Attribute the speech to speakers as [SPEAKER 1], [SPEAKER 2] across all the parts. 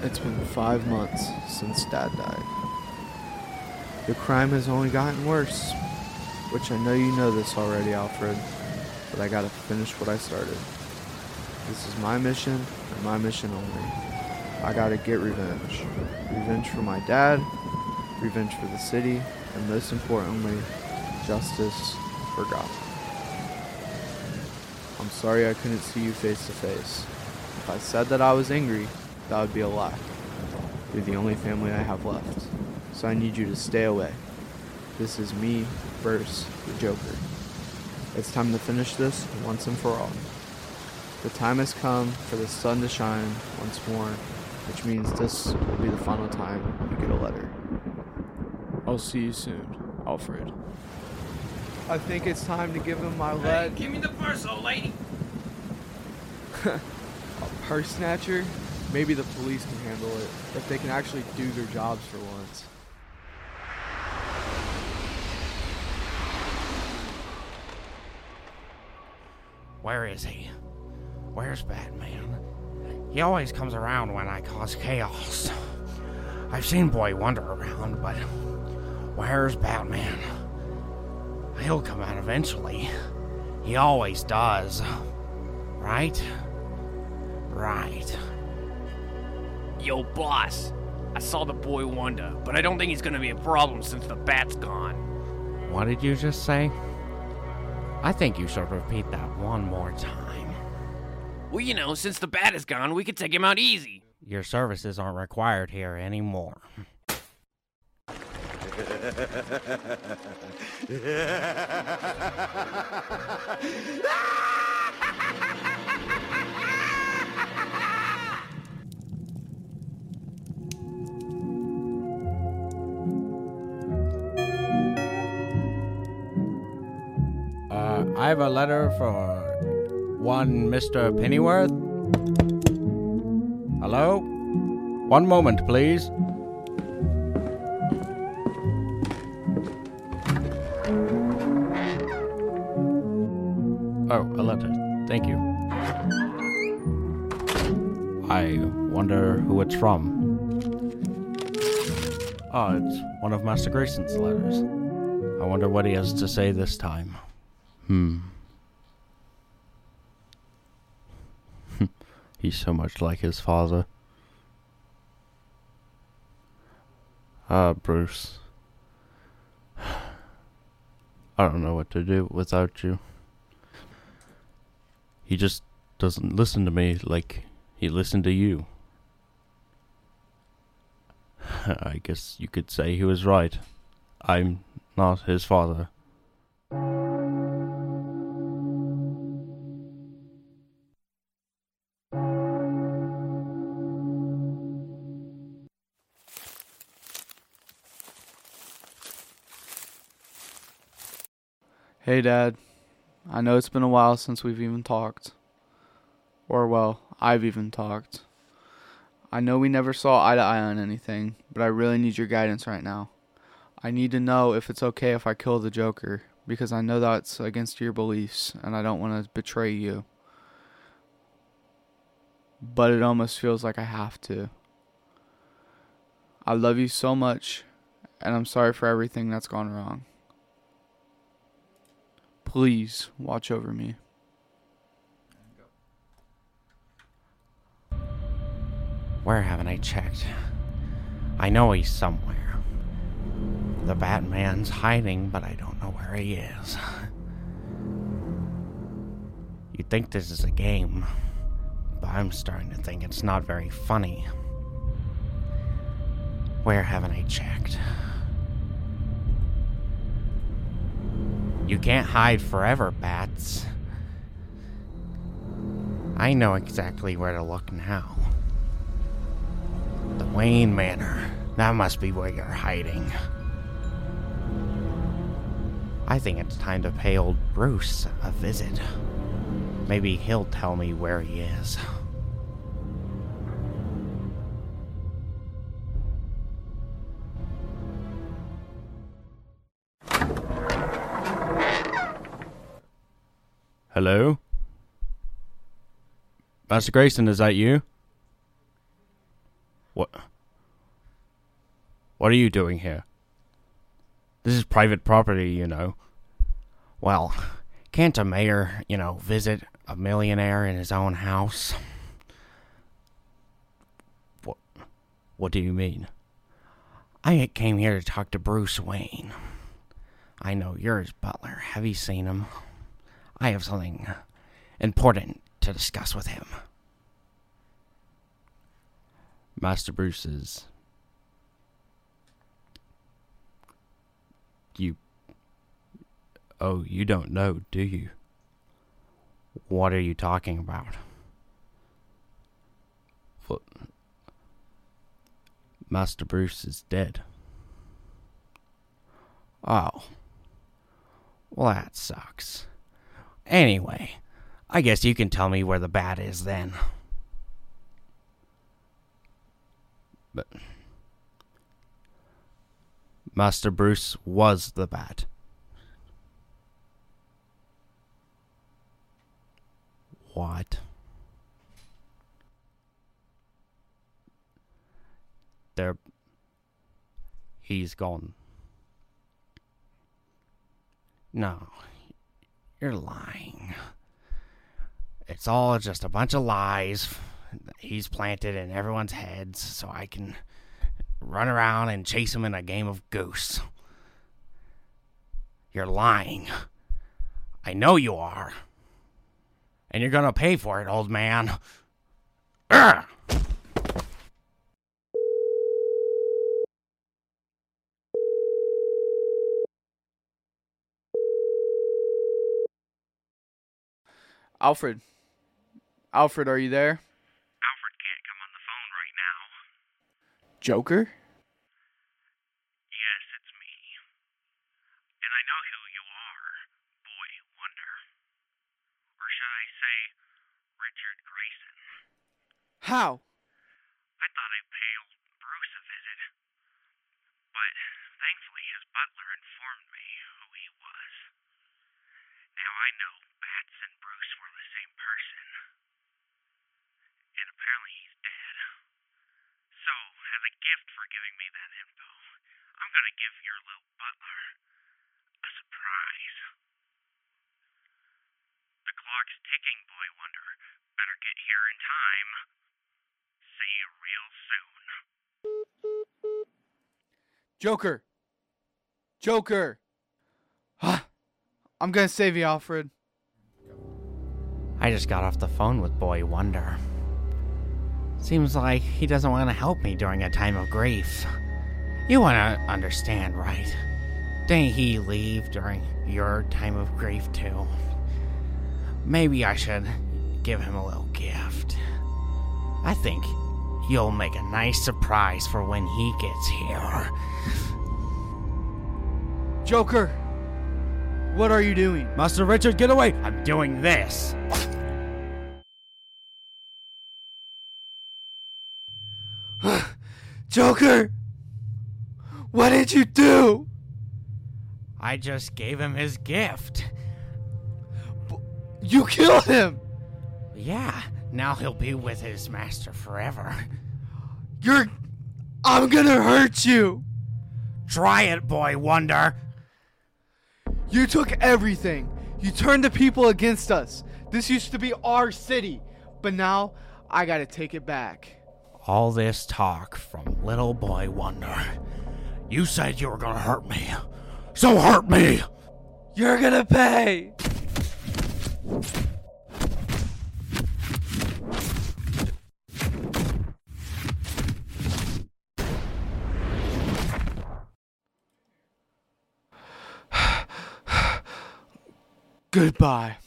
[SPEAKER 1] It's been 5 months since Dad died. The crime has only gotten worse, which I know you know this already, Alfred, but I gotta finish what I started. This is my mission, and my mission only. I gotta get revenge. Revenge for my dad, revenge for the city, and most importantly, justice for Gotham. I'm sorry I couldn't see you face to face. If I said that I was angry, that would be a lie. You're the only family I have left, so I need you to stay away. This is me versus the Joker. It's time to finish this once and for all. The time has come for the sun to shine once more, which means this will be the final time you get a letter. I'll see you soon, Alfred. I think it's time to give him my lead.
[SPEAKER 2] Hey, give me the purse, old lady.
[SPEAKER 1] A purse snatcher? Maybe the police can handle it, if they can actually do their jobs for once.
[SPEAKER 2] Where is he? Where's Batman? He always comes around when I cause chaos. I've seen Boy Wonder around, but where's Batman? He'll come out eventually. He always does. Right? Right.
[SPEAKER 3] Yo, boss. I saw the Boy Wonder, but I don't think he's gonna be a problem since the bat's gone.
[SPEAKER 2] What did you just say? I think you should repeat that one more time.
[SPEAKER 3] Well, you know, since the bat is gone, we could take him out easy.
[SPEAKER 2] Your services aren't required here anymore. I have a letter for one Mr. Pennyworth. Hello? One moment, please. Oh, a letter. Thank you. I wonder who it's from. Oh, it's one of Master Grayson's letters. I wonder what he has to say this time. He's so much like his father. Bruce. I don't know what to do without you. He just doesn't listen to me like he listened to you. I guess you could say he was right. I'm not his father.
[SPEAKER 1] Hey, Dad. I know it's been a while since we've even talked. Or, well, I've even talked. I know we never saw eye to eye on anything, but I really need your guidance right now. I need to know if it's okay if I kill the Joker, because I know that's against your beliefs, and I don't want to betray you. But it almost feels like I have to. I love you so much, and I'm sorry for everything that's gone wrong. Please watch over me.
[SPEAKER 2] Where haven't I checked? I know he's somewhere. The Batman's hiding, but I don't know where he is. You'd think this is a game, but I'm starting to think it's not very funny. Where haven't I checked? You can't hide forever, Bats. I know exactly where to look now. The Wayne Manor. That must be where you're hiding. I think it's time to pay old Bruce a visit. Maybe he'll tell me where he is. Hello? Master Grayson, is that you? What are you doing here? This is private property, you know. Well, can't a mayor, visit a millionaire in his own house? What do you mean? I came here to talk to Bruce Wayne. I know you're his butler. Have you seen him? I have something important to discuss with him. Master Bruce is... you don't know, do you? What are you talking about? Master Bruce is dead. Oh. Well, that sucks. Anyway, I guess you can tell me where the bat is then. But Master Bruce was the bat. What? He's gone. No, you're lying. It's all just a bunch of lies he's planted in everyone's heads so I can run around and chase him in a game of goose. You're lying. I know you are. And you're gonna pay for it, old man. Urgh!
[SPEAKER 1] Alfred. Alfred, are you there?
[SPEAKER 2] Alfred can't come on the phone right now.
[SPEAKER 1] Joker?
[SPEAKER 2] Yes, it's me. And I know who you are, Boy Wonder. Or should I say, Richard Grayson.
[SPEAKER 1] How?
[SPEAKER 2] I thought I'd pay old Bruce a visit. But thankfully his butler informed me who he was. Now I know Bats and Bruce were the same person. And apparently he's dead. So, as a gift for giving me that info, I'm gonna give your little butler a surprise. The clock's ticking, Boy Wonder. Better get here in time. See you real soon.
[SPEAKER 1] Joker! Joker! I'm gonna save you, Alfred.
[SPEAKER 2] I just got off the phone with Boy Wonder. Seems like he doesn't want to help me during a time of grief. You want to understand, right? Didn't he leave during your time of grief, too? Maybe I should give him a little gift. I think you'll make a nice surprise for when he gets here.
[SPEAKER 1] Joker! What are you doing?
[SPEAKER 2] Master Richard, get away! I'm doing this.
[SPEAKER 1] Joker! What did you do?
[SPEAKER 2] I just gave him his gift.
[SPEAKER 1] You killed him!
[SPEAKER 2] Yeah, now he'll be with his master forever.
[SPEAKER 1] I'm gonna hurt you!
[SPEAKER 2] Try it, Boy Wonder!
[SPEAKER 1] You took everything. You turned the people against us. This used to be our city, but now I gotta take it back.
[SPEAKER 2] All this talk from little Boy Wonder. You said you were gonna hurt me, so hurt me!
[SPEAKER 1] You're gonna pay! Goodbye.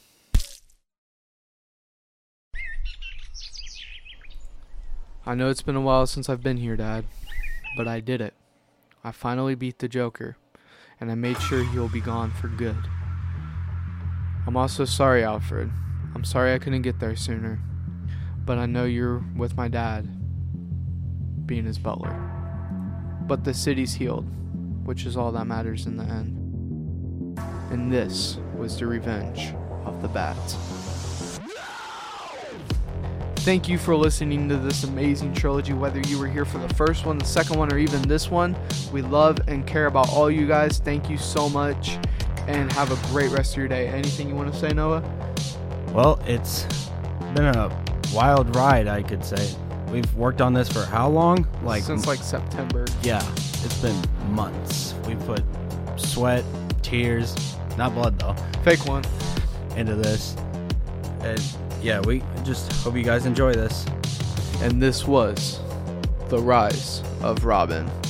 [SPEAKER 1] I know it's been a while since I've been here, Dad, but I did it. I finally beat the Joker, and I made sure he'll be gone for good. I'm also sorry, Alfred. I'm sorry I couldn't get there sooner, but I know you're with my dad, being his butler. But the city's healed, which is all that matters in the end. And this was the revenge of the Bat. Thank you for listening to this amazing trilogy, whether you were here for the first one, the second one, or even this one. We love and care about all you guys. Thank you so much, and have a great rest of your day. Anything you want to say, Noah?
[SPEAKER 4] Well, it's been a wild ride, I could say. We've worked on this for how long?
[SPEAKER 1] Since September.
[SPEAKER 4] Yeah, it's been months. We put sweat, tears, not blood though,
[SPEAKER 1] Fake one.
[SPEAKER 4] into this. And yeah, we just hope you guys enjoy this.
[SPEAKER 1] And this was The Rise of Robin.